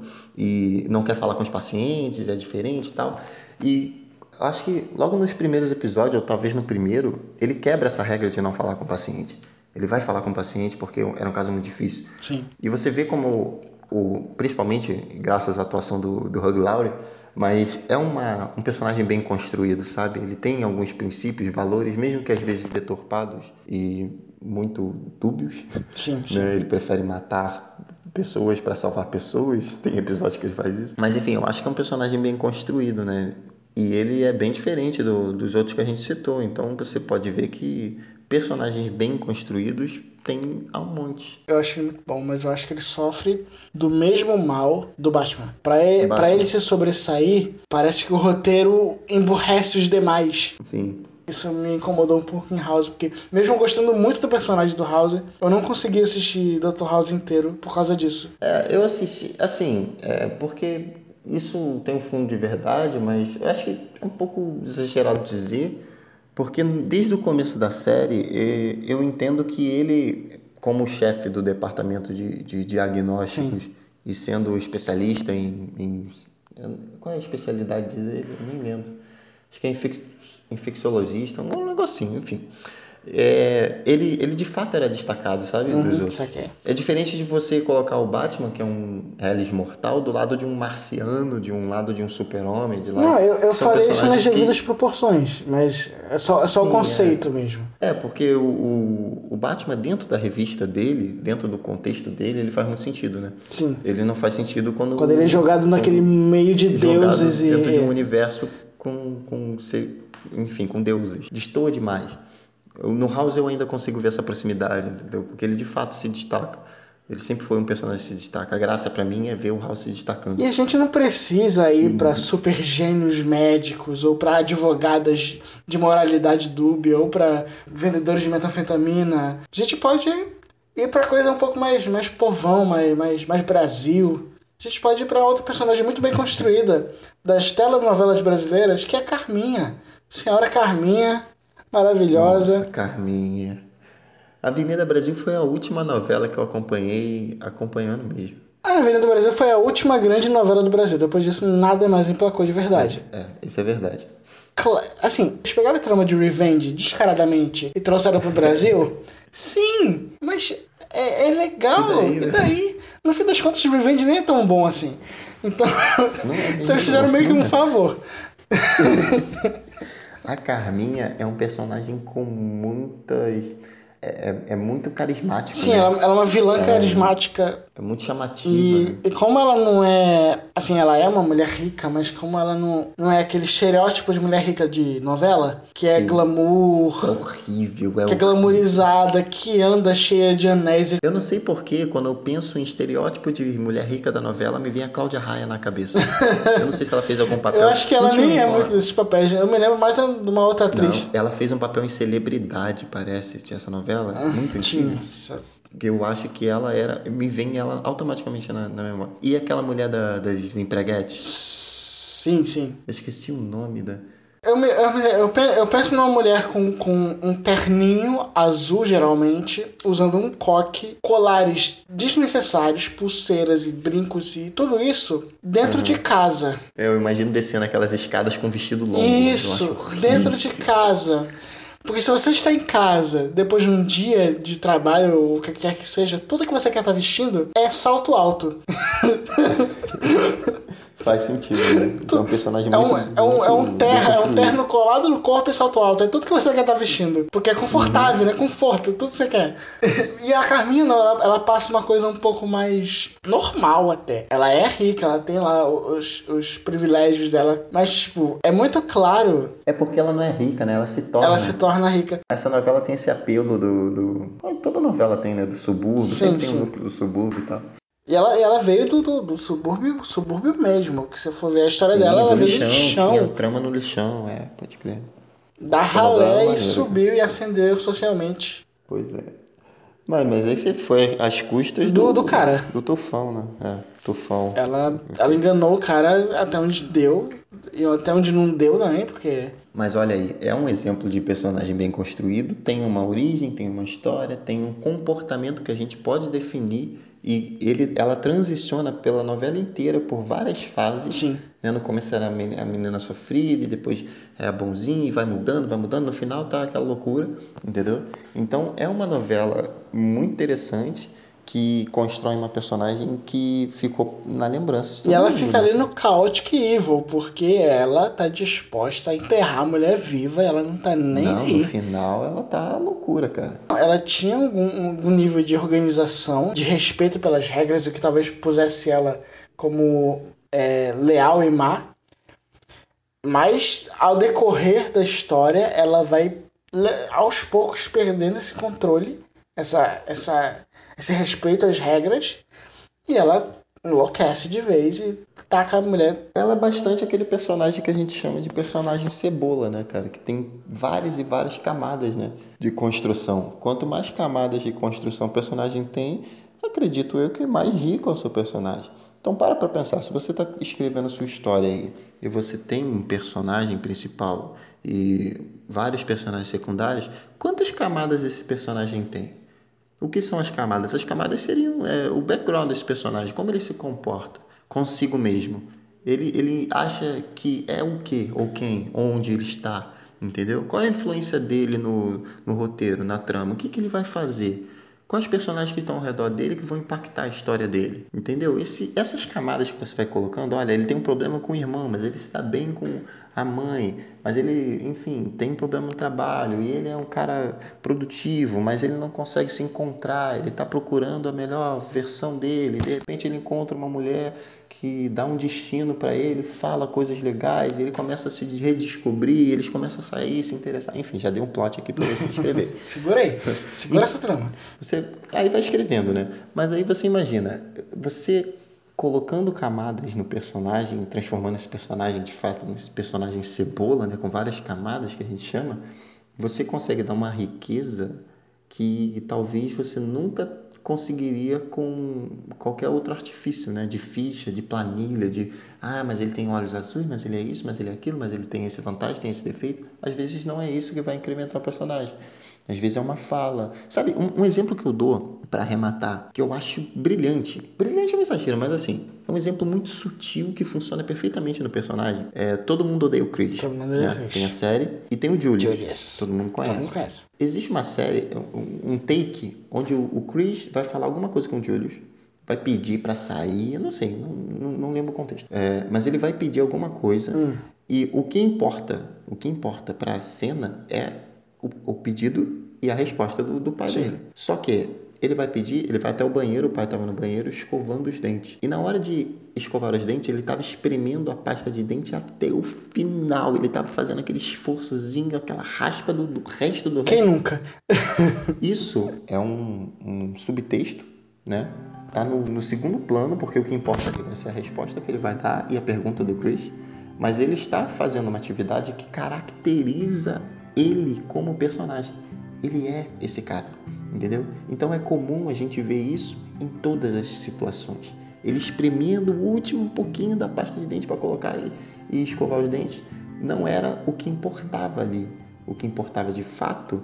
e não quer falar com os pacientes, é diferente e tal. E acho que logo nos primeiros episódios, ou talvez no primeiro, ele quebra essa regra de não falar com o paciente. Ele vai falar com o paciente porque era um caso muito difícil. Sim. E você vê como, o, principalmente graças à atuação do, do Hugh Laurie, mas é uma, um personagem bem construído, sabe? Ele tem alguns princípios, valores, mesmo que às vezes deturpados e muito dúbios. Sim, sim. Né? Ele prefere matar pessoas para salvar pessoas. Tem episódios que ele faz isso. Mas enfim, eu acho que é um personagem bem construído, né? E ele é bem diferente do, dos outros que a gente citou. Então você pode ver que personagens bem construídos tem a um monte. Eu acho ele muito bom, mas eu acho que ele sofre do mesmo mal do Batman. Pra ele, pra Batman. ele se sobressair, parece que o roteiro emburrece os demais. Sim. Isso me incomodou um pouco em House, porque mesmo gostando muito do personagem do House, eu não consegui assistir doutor House inteiro por causa disso. É, eu assisti, assim, é, porque isso tem um fundo de verdade, mas eu acho que é um pouco exagerado dizer, porque desde o começo da série eh, eu entendo que ele como chefe do departamento de, de diagnósticos Sim. e sendo especialista em, em... Qual é a especialidade dele? Eu nem lembro. Acho que é infec... infecciologista, um negocinho, enfim. É, ele, ele de fato era destacado, sabe, Uhum, dos outros. saquei. É diferente de você colocar o Batman, que é um Hellis mortal, do lado de um marciano, de um lado de um super-homem, de lado... Não, eu, eu falei isso nas devidas que... proporções, mas é só, é só Sim, o conceito é. mesmo. É, porque o, o, o Batman, dentro da revista dele, dentro do contexto dele, ele faz muito sentido, né? Sim. Ele não faz sentido quando... Quando ele é jogado naquele meio de deuses e... dentro de um universo com, com, enfim, com deuses. Destoa demais. No House eu ainda consigo ver essa proximidade, entendeu? Porque ele de fato se destaca. Ele sempre foi um personagem que se destaca. A graça pra mim é ver o House se destacando. E a gente não precisa ir uhum. pra super gênios médicos, ou pra advogadas de moralidade dúbia, ou pra vendedores de metanfetamina. A gente pode ir pra coisa um pouco mais, mais povão, mais, mais, mais Brasil. A gente pode ir pra outra personagem muito bem construída das telenovelas brasileiras, que é a Carminha. Senhora Carminha, maravilhosa. Nossa, Carminha. A Avenida Brasil foi a última novela que eu acompanhei, acompanhando mesmo. A Avenida Brasil foi a última grande novela do Brasil. Depois disso, nada mais emplacou de verdade. É, é isso é verdade. Assim, eles pegaram a trama de Revenge descaradamente e trouxeram pro Brasil? Sim, mas é, é legal. E daí, né? E daí? No fim das contas, Revenge nem é tão bom assim. Então, não é mesmo, então eles fizeram meio que um é. favor. A Carminha é um personagem com muitas... É, é muito carismático, Sim, né? ela, ela é uma vilã ela carismática. É, é muito chamativa, E, né? e como ela não é... Assim, ela é uma mulher rica, mas como ela não, não é aquele estereótipo de mulher rica de novela, que é Sim. glamour... É horrível, é Que é glamourizada, que anda cheia de anéis. Eu não sei porquê, quando eu penso em estereótipo de mulher rica da novela, me vem a Cláudia Raia na cabeça. Eu não sei se ela fez algum papel. Eu acho que ela não nem um... é muito desses papéis. Eu me lembro mais de uma outra atriz. Não, ela fez um papel em Celebridade, parece. Tinha essa novela, ah, muito antiga. Que eu acho que ela era... Me vem ela automaticamente na, na memória. E aquela mulher da, das empreguetes? Sim, sim. Eu esqueci o nome da... Eu, me, eu, eu, eu penso numa mulher com, com um terninho azul, geralmente, usando um coque, colares desnecessários, pulseiras e brincos e tudo isso dentro uhum. de casa. Eu imagino descendo aquelas escadas com vestido longo. Isso, dentro de casa. Porque se você está em casa, depois de um dia de trabalho, ou o que quer que seja, tudo que você quer estar vestindo é salto alto. Faz sentido, né? É um personagem é muito... Um, é, um, é, um terra, é um terno colado no corpo e salto alto. É tudo que você quer estar vestindo. Porque é confortável, uhum. né? Conforto, tudo que você quer. E a Carminha, não, ela, ela passa uma coisa um pouco mais normal até. Ela é rica, ela tem lá os, os privilégios dela. Mas, tipo, é muito claro... É porque ela não é rica, né? Ela se torna... Ela se torna rica. Essa novela tem esse apelo do... do... Toda novela tem, né? Do subúrbio. Sim, Sempre tem sim. um núcleo do subúrbio e tal. E ela, ela veio do, do, do subúrbio, subúrbio mesmo. Que se for ver a história Sim, dela, ela do veio lixão, do lixão. Tinha trama no lixão, é, pode crer. Da ralé e subiu cara. E ascendeu socialmente. Pois é. Mas, mas aí você foi às custas do, do, do cara. Do Tufão, né? É, Tufão. Ela, ela enganou o cara até onde deu. E até onde não deu também, porque... Mas olha aí, é um exemplo de personagem bem construído. Tem uma origem, tem uma história, tem um comportamento que a gente pode definir. E ele, ela transiciona pela novela inteira por várias fases. Sim. Né? No começo era a menina sofrida, e depois é a bonzinha, e vai mudando, vai mudando. No final tá aquela loucura, entendeu? Então é uma novela muito interessante que constrói uma personagem que ficou na lembrança de todo E ela mundo, fica né? ali no Chaotic Evil, porque ela tá disposta a enterrar a mulher viva, ela não tá nem não, aí. No final ela tá loucura, cara. Ela tinha algum, algum nível de organização, de respeito pelas regras, o que talvez pusesse ela como é, leal e má. Mas ao decorrer da história, ela vai aos poucos perdendo esse controle, essa, essa, esse respeito às regras, e ela enlouquece de vez e taca a mulher. Ela é bastante aquele personagem que a gente chama de personagem cebola, né, cara? Que tem várias e várias camadas, né, de construção. Quanto mais camadas de construção o personagem tem, acredito eu que mais rico é o seu personagem. Então para pra pensar, se você está escrevendo a sua história aí e você tem um personagem principal e vários personagens secundários, quantas camadas esse personagem tem? O que são as camadas? As camadas seriam é, o background desse personagem, como ele se comporta consigo mesmo. Ele, ele acha que é o quê, ou quem, onde ele está, entendeu? Qual é a influência dele no, no roteiro, na trama? O que, que ele vai fazer? Quais personagens que estão ao redor dele que vão impactar a história dele, entendeu? Esse, essas camadas que você vai colocando, olha, ele tem um problema com o irmão, mas ele se dá bem com a mãe, mas ele, enfim, tem um problema no trabalho e ele é um cara produtivo, mas ele não consegue se encontrar, ele está procurando a melhor versão dele, de repente ele encontra uma mulher que dá um destino para ele, fala coisas legais, ele começa a se redescobrir, eles começam a sair, se interessar, enfim, já dei um plot aqui para você escrever. Segura aí, segura essa trama. Você, aí vai escrevendo, né? Mas aí você imagina, você colocando camadas no personagem, transformando esse personagem de fato nesse personagem cebola, né, com várias camadas que a gente chama, você consegue dar uma riqueza que talvez você nunca conseguiria com qualquer outro artifício, né? De ficha, de planilha, de ah, mas ele tem olhos azuis, mas ele é isso, mas ele é aquilo, mas ele tem esse vantagem, tem esse defeito. Às vezes não é isso que vai incrementar o personagem. Às vezes é uma fala. Sabe, um, um exemplo que eu dou para arrematar, que eu acho brilhante. Brilhante é um exagero, mas assim, é um exemplo muito sutil que funciona perfeitamente no personagem. É Todo Mundo Odeia o Chris. Todo Mundo Odeia o Né? Chris. Tem a série e tem o Julius. Julius. Todo mundo conhece. Todo mundo conhece. Existe uma série, um, um take, onde o, o Chris vai falar alguma coisa com o Julius. Vai pedir para sair, eu não sei, não, não, não lembro o contexto. É, mas ele vai pedir alguma coisa Hum. e o que importa, o que importa para a cena é o, o pedido e a resposta do, do pai Sim. dele. Só que ele vai pedir, ele vai até o banheiro, o pai estava no banheiro escovando os dentes. E na hora de escovar os dentes, ele estava espremendo a pasta de dente até o final. Ele estava fazendo aquele esforçozinho, aquela raspa do, do resto do Quem resto. nunca? Isso é um, um subtexto, né? Tá no, no segundo plano, porque o que importa ali vai ser a resposta que ele vai dar e a pergunta do Chris. Mas ele está fazendo uma atividade que caracteriza ele como personagem. Ele é esse cara, entendeu? Então é comum a gente ver isso em todas as situações. Ele espremendo o último pouquinho da pasta de dente para colocar e, e escovar os dentes. Não era o que importava ali. O que importava de fato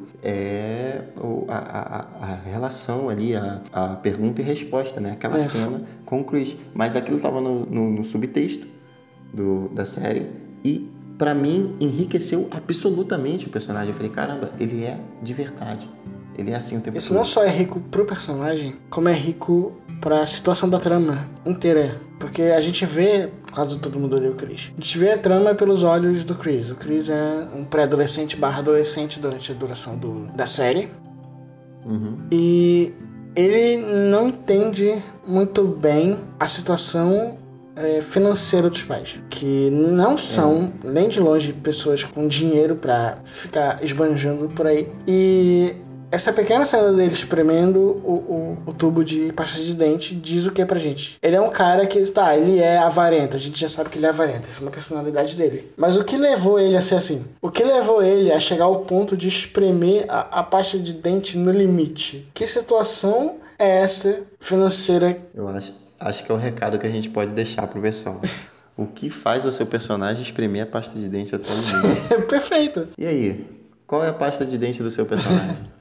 é a, a, a relação ali, a, a pergunta e resposta, né? Aquela É. cena com o Chris. Mas aquilo estava no, no, no subtexto do, da série e, para mim, enriqueceu absolutamente o personagem. Eu falei, caramba, ele é de verdade. Ele é assim o tempo Isso todo. não só é rico pro personagem, como é rico pra situação da trama inteira. Porque a gente vê, por causa de Todo Mundo Odeia o Chris, a gente vê a trama pelos olhos do Chris. O Chris é um pré-adolescente barra adolescente durante a duração do, da série. Uhum. E ele não entende muito bem a situação é, financeira dos pais. Que não são, é. nem de longe, pessoas com dinheiro pra ficar esbanjando por aí. E essa pequena cena dele espremendo o, o, o tubo de pasta de dente diz o que pra gente? Ele é um cara que, tá, ele é avarento, a gente já sabe que ele é avarento, essa é uma personalidade dele. Mas o que levou ele a ser assim? O que levou ele a chegar ao ponto de espremer a, a pasta de dente no limite? Que situação é essa financeira? Eu acho, acho que é o recado que a gente pode deixar pro pessoal. O que faz o seu personagem espremer a pasta de dente até o limite? Perfeito. E aí, qual é a pasta de dente do seu personagem?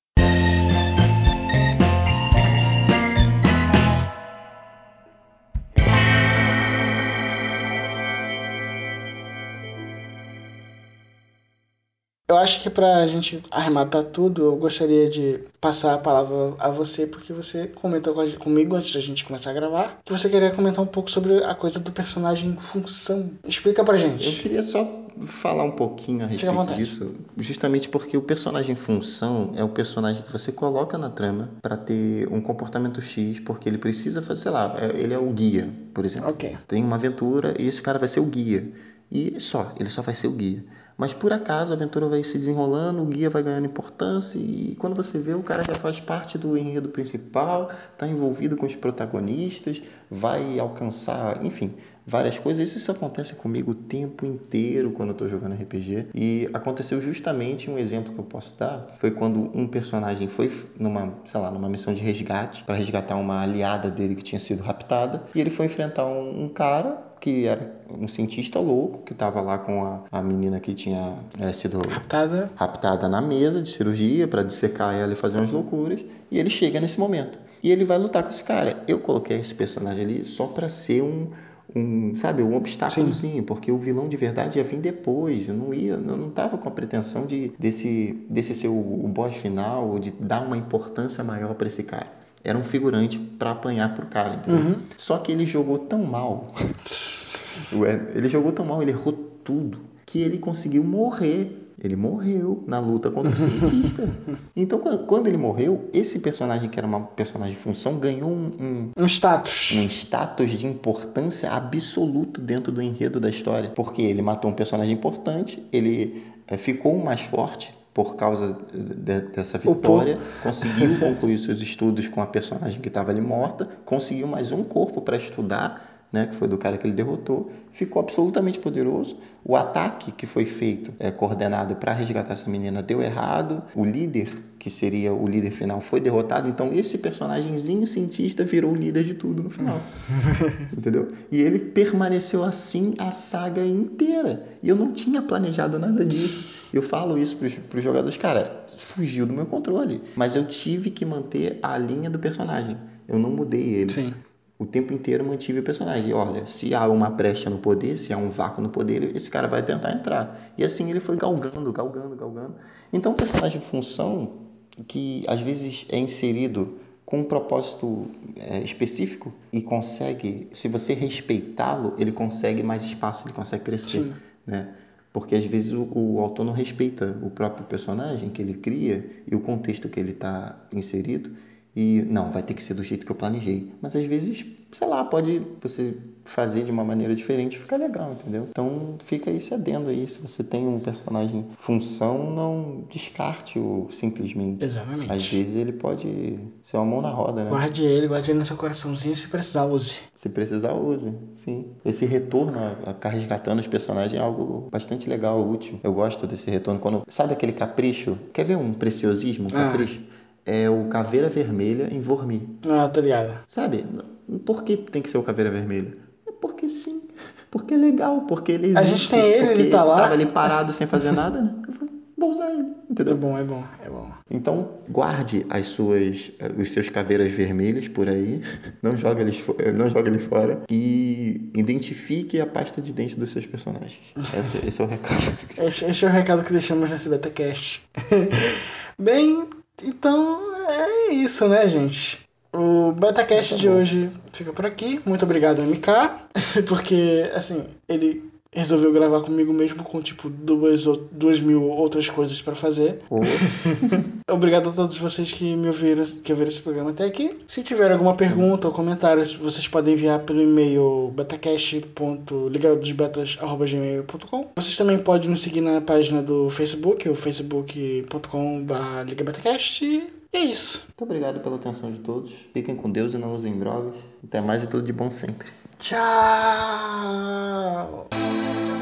Eu acho que pra gente arrematar tudo, eu gostaria de passar a palavra a você, porque você comentou comigo antes da gente começar a gravar, que você queria comentar um pouco sobre a coisa do personagem função. Explica pra gente. Eu queria só falar um pouquinho a respeito disso, justamente porque o personagem função é o personagem que você coloca na trama para ter um comportamento X, porque ele precisa fazer, sei lá, ele é o guia, por exemplo. Okay. Tem uma aventura e esse cara vai ser o guia. E só, ele só vai ser o guia. Mas por acaso a aventura vai se desenrolando, o guia vai ganhando importância e quando você vê, o cara já faz parte do enredo principal, está envolvido com os protagonistas, vai alcançar, enfim, várias coisas. Isso, isso acontece comigo o tempo inteiro quando eu tô jogando R P G. E aconteceu justamente um exemplo que eu posso dar. Foi quando um personagem foi numa, sei lá, numa missão de resgate para resgatar uma aliada dele que tinha sido raptada. E ele foi enfrentar um, um cara que era um cientista louco, que estava lá com a, a menina que tinha é, sido Raptada. raptada na mesa de cirurgia para dissecar ela e fazer umas loucuras. E ele chega nesse momento. E ele vai lutar com esse cara. Eu coloquei esse personagem ali só para ser um, um, sabe, um obstáculozinho, porque o vilão de verdade ia vir depois. Eu não ia, eu não tava com a pretensão de desse, desse ser o, o boss final, ou de dar uma importância maior para esse cara. Era um figurante para apanhar pro cara, entendeu? Uhum. Só que ele jogou tão mal. Ele jogou tão mal, ele errou tudo, que ele conseguiu morrer. Ele morreu na luta contra o cientista. Então, quando ele morreu, esse personagem, que era uma personagem de função, ganhou um, um, Um status. um status de importância absoluto dentro do enredo da história. Porque ele matou um personagem importante, ele é, ficou mais forte por causa de, dessa vitória, conseguiu concluir seus estudos com a personagem que estava ali morta, conseguiu mais um corpo para estudar, né, que foi do cara que ele derrotou, ficou absolutamente poderoso. O ataque que foi feito, é, coordenado para resgatar essa menina, deu errado. O líder, que seria o líder final, foi derrotado. Então esse personagemzinho cientista virou o líder de tudo no final. Entendeu? E ele permaneceu assim a saga inteira. E eu não tinha planejado nada disso. Eu falo isso para os jogadores, cara, fugiu do meu controle. Mas eu tive que manter a linha do personagem. Eu não mudei ele. Sim. O tempo inteiro mantive o personagem. E olha, se há uma brecha no poder, se há um vácuo no poder, esse cara vai tentar entrar. E assim ele foi galgando, galgando, galgando. Então o personagem de função, que às vezes é inserido com um propósito é, específico e consegue, se você respeitá-lo, ele consegue mais espaço, ele consegue crescer. Sim. Né? Porque às vezes o, o autor não respeita o próprio personagem que ele cria e o contexto que ele está inserido. E não, vai ter que ser do jeito que eu planejei. Mas às vezes, sei lá, pode você fazer de uma maneira diferente e ficar legal, entendeu? Então fica esse adendo aí. Se você tem um personagem função, não descarte-o simplesmente. Exatamente. Às vezes ele pode ser uma mão na roda, né? Guarde ele, guarde ele no seu coraçãozinho, se precisar, use. Se precisar, use, sim. Esse retorno a ficar resgatando os personagens é algo bastante legal, útil. Eu gosto desse retorno. Quando, sabe aquele capricho? Quer ver um preciosismo, um Ah. capricho? É o Caveira Vermelha em Vormir. Ah, tá ligado. Sabe? Por que tem que ser o Caveira Vermelha? É porque sim. Porque é legal, porque ele existe. A gente tem ele, porque ele tá lá. Tava ali parado sem fazer nada, né? Eu falei, vou usar ele, entendeu? É bom, é bom, é bom. Então, guarde as suas, os seus caveiras vermelhas por aí, não joga eles, não joga eles fora e identifique a pasta de dente dos seus personagens. Esse, esse é o recado. Esse, esse é o recado que deixamos nesse BetaCast. Bem, então é isso, né, gente? O BetaCast Tá de bom. hoje fica por aqui. Muito obrigado, M K, porque, assim, ele resolveu gravar comigo mesmo com, tipo, duas, ou- duas mil outras coisas pra fazer. Ô, Obrigado a todos vocês que me ouviram, que ouviram esse programa até aqui. Se tiver alguma pergunta ou comentários, vocês podem enviar pelo e-mail betacast ponto ligadosbetas arroba gmail ponto com. Vocês também podem nos seguir na página do Facebook, o facebook ponto com barra ligabetacast. E é isso. muito obrigado pela atenção de todos. Fiquem com Deus e não usem drogas. Até mais e tudo de bom sempre. Tchau!